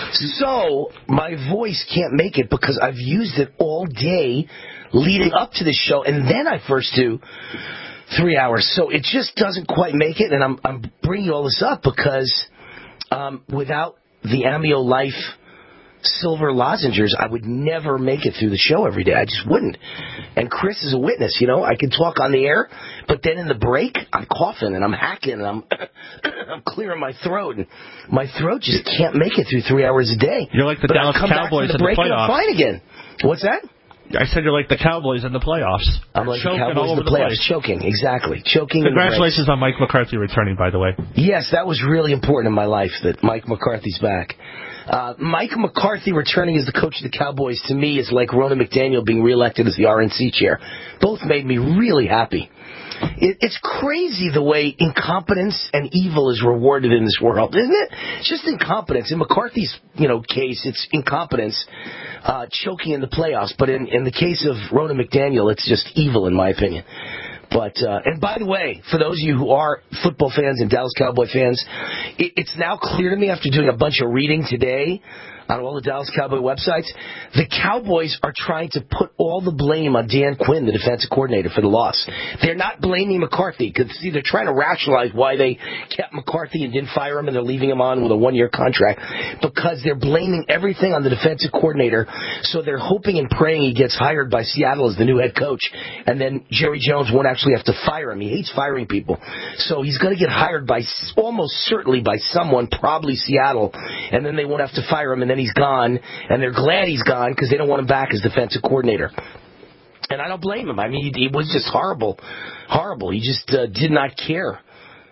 [SPEAKER 4] So my voice can't make it because I've used it all day leading up to this show, and then I first do three hours. So it just doesn't quite make it, and I'm, I'm bringing all this up because um, without the Amio Life silver lozenges, I would never make it through the show every day. I just wouldn't. And Chris is a witness, you know. I can talk on the air, but then in the break, I'm coughing and I'm hacking and I'm I'm clearing my throat. And my throat just can't make it through three hours a day.
[SPEAKER 22] You're like the
[SPEAKER 4] but
[SPEAKER 22] Dallas
[SPEAKER 4] come
[SPEAKER 22] Cowboys
[SPEAKER 4] back
[SPEAKER 22] in
[SPEAKER 4] the break
[SPEAKER 22] the playoffs.
[SPEAKER 4] And I'm fine again. What's that?
[SPEAKER 22] I said you're like the Cowboys in the playoffs.
[SPEAKER 4] I'm like the
[SPEAKER 22] choking
[SPEAKER 4] Cowboys
[SPEAKER 22] all
[SPEAKER 4] in
[SPEAKER 22] over
[SPEAKER 4] the
[SPEAKER 22] the
[SPEAKER 4] playoffs,
[SPEAKER 22] place.
[SPEAKER 4] choking, exactly. Choking.
[SPEAKER 22] Congratulations on Mike McCarthy returning, by the way.
[SPEAKER 4] Yes, that was really important in my life that Mike McCarthy's back. Uh, Mike McCarthy returning as the coach of the Cowboys to me is like Rona McDaniel being reelected as the R N C chair. Both made me really happy. It, it's crazy the way incompetence and evil is rewarded in this world, isn't it? It's just incompetence. In McCarthy's, you know, case, it's incompetence, uh, choking in the playoffs. But in, in the case of Rona McDaniel, it's just evil, in my opinion. But, uh, and by the way, for those of you who are football fans and Dallas Cowboy fans, it, it's now clear to me after doing a bunch of reading today on all the Dallas Cowboy websites, the Cowboys are trying to put all the blame on Dan Quinn, the defensive coordinator, for the loss. They're not blaming McCarthy, because, see, they're trying to rationalize why they kept McCarthy and didn't fire him, and they're leaving him on with a one-year contract, because they're blaming everything on the defensive coordinator, so they're hoping and praying he gets hired by Seattle as the new head coach, and then Jerry Jones won't actually have to fire him. He hates firing people. So he's going to get hired by, almost certainly by someone, probably Seattle, and then they won't have to fire him, and then he's gone, and they're glad he's gone because they don't want him back as defensive coordinator. And I don't blame him. I mean, he, he was just horrible, horrible. He just uh, did not care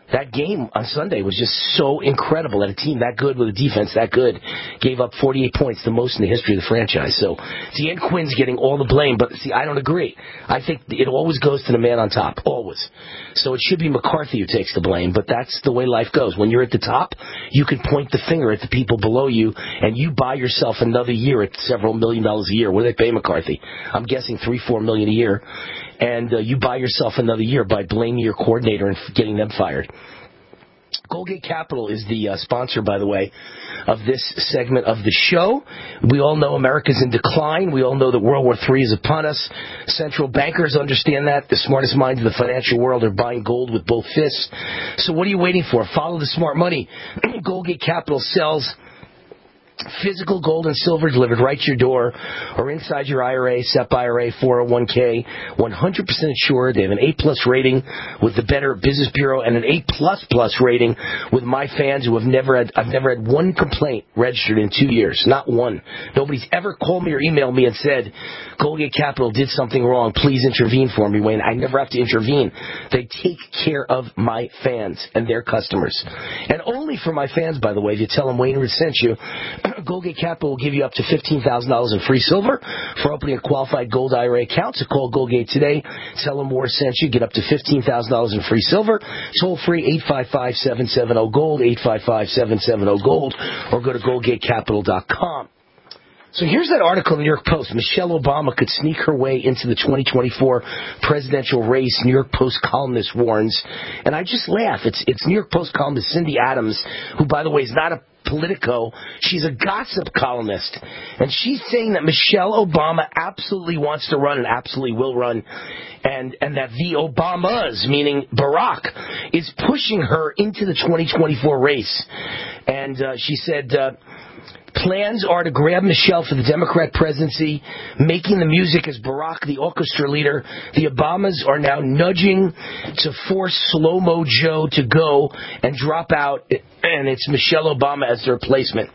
[SPEAKER 4] That game on Sunday was just so incredible. That a team that good with a defense that good gave up forty-eight points, the most in the history of the franchise. So Dan Quinn's getting all the blame, but see, I don't agree. I think it always goes to the man on top, always. So it should be McCarthy who takes the blame, but that's the way life goes. When you're at the top, you can point the finger at the people below you, and you buy yourself another year at several million dollars a year. What do they pay McCarthy? I'm guessing three, four million a year. And uh, you buy yourself another year by blaming your coordinator and getting them fired. Goldgate Capital is the uh, sponsor, by the way, of this segment of the show. We all know America's in decline. We all know that World War Three is upon us. Central bankers understand that. The smartest minds of the financial world are buying gold with both fists. So what are you waiting for? Follow the smart money. Goldgate Capital sells physical gold and silver delivered right to your door or inside your I R A, S E P I R A, four oh one k, one hundred percent insured. They have an A-plus rating with the Better Business Bureau and an A-plus plus rating with my fans who have never had, I've never had one complaint registered in two years. Not one. Nobody's ever called me or emailed me and said, Goldgate Capital did something wrong. Please intervene for me, Wayne. I never have to intervene. They take care of my fans and their customers. And only for my fans, by the way, if you tell them Wayne Root sent you, Goldgate Capital will give you up to fifteen thousand dollars in free silver for opening a qualified gold I R A account. So call Goldgate today. Tell them Moore sent you. Get up to fifteen thousand dollars in free silver. Toll free eight five five, seven seven zero, GOLD, eight five five, seven seven zero, GOLD, or go to goldgate capital dot com. So here's that article in the New York Post. Michelle Obama could sneak her way into the twenty twenty-four presidential race, New York Post columnist warns. And I just laugh. It's it's New York Post columnist Cindy Adams, who, by the way, is not a Politico. She's a gossip columnist. And she's saying that Michelle Obama absolutely wants to run and absolutely will run. And, and that the Obamas, meaning Barack, is pushing her into the twenty twenty-four race. And uh, she said... Uh, Plans are to grab Michelle for the Democrat presidency, making the music as Barack the orchestra leader. The Obamas are now nudging to force Slow-Mo Joe to go and drop out, and it's Michelle Obama as their replacement.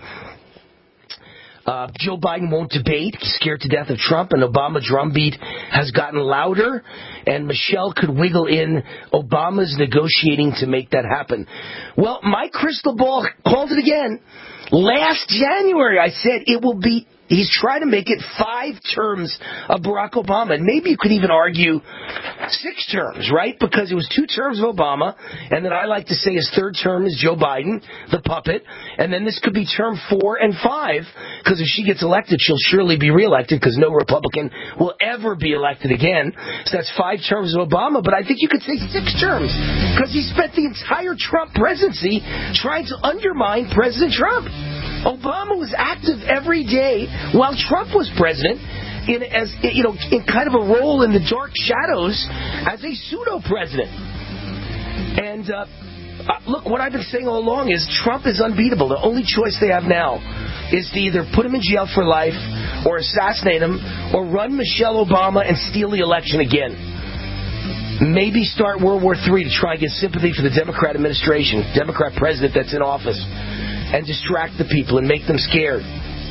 [SPEAKER 4] Uh, Joe Biden won't debate, scared to death of Trump, and Obama drumbeat has gotten louder, and Michelle could wiggle in. Obama's negotiating to make that happen. Well, my crystal ball called it again. Last January, I said it will be, he's trying to make it five terms of Barack Obama. And maybe you could even argue six terms, right? Because it was two terms of Obama, and then I like to say his third term is Joe Biden, the puppet. And then this could be term four and five, because if she gets elected, she'll surely be reelected, because no Republican will ever be elected again. So that's five terms of Obama, but I think you could say six terms, because he spent the entire Trump presidency trying to undermine President Trump. Obama was active every day while Trump was president, in as you know, in kind of a role in the dark shadows as a pseudo president. And uh, uh, look, what I've been saying all along is Trump is unbeatable. The only choice they have now is to either put him in jail for life, or assassinate him, or run Michelle Obama and steal the election again. Maybe start World War Three to try and get sympathy for the Democrat administration, Democrat president that's in office, and distract the people and make them scared.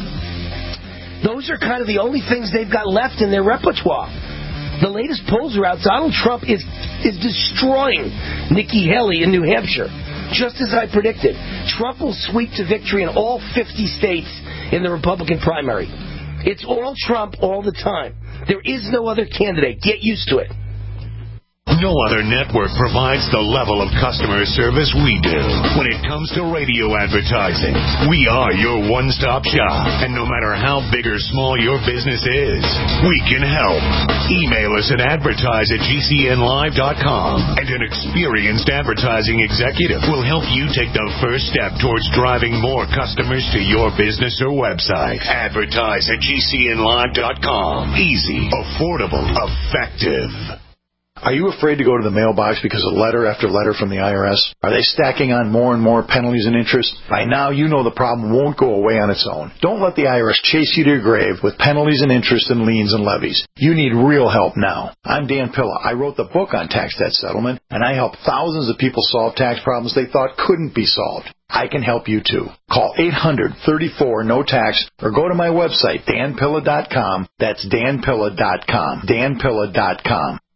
[SPEAKER 4] Those are kind of the only things they've got left in their repertoire. The latest polls are out. Donald Trump is is destroying Nikki Haley in New Hampshire, just as I predicted. Trump will sweep to victory in all fifty states in the Republican primary. It's all Trump all the time. There is no other candidate. Get used to it.
[SPEAKER 21] No other network provides the level of customer service we do. When it comes to radio advertising, we are your one-stop shop. And no matter how big or small your business is, we can help. Email us at advertise at g c n live dot com, and an experienced advertising executive will help you take the first step towards driving more customers to your business or website. Advertise at g c n live dot com. Easy, affordable, effective.
[SPEAKER 2] Are you afraid to go to the mailbox because of letter after letter from the I R S? Are they stacking on more and more penalties and interest? By now, you know the problem won't go away on its own. Don't let the I R S chase you to your grave with penalties and interest and liens and levies. You need real help now. I'm Dan Pilla. I wrote the book on tax debt settlement, and I help thousands of people solve tax problems they thought couldn't be solved. I can help you too. Call eight hundred, thirty-four, no tax or go to my website, dan pilla dot com. That's dan pilla dot com. dan pilla dot com.